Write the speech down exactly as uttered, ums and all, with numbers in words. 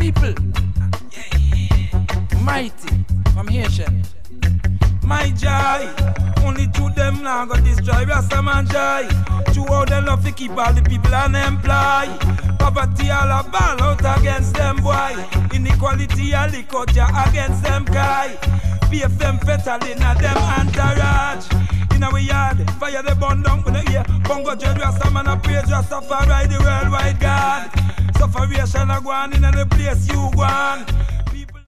people, mighty from Haitian. My joy, only to them now got destroy Rasta man joy. To how they love to keep all the people unemployed. Poverty all a ball out against them boy. Inequality all the culture against them guy. P F them fatal in a them entourage. In our yard, fire the bun down with the ear. Bongo dread Rasta man a praise Rastafari the worldwide God. Sufferation a go on in the place you go on.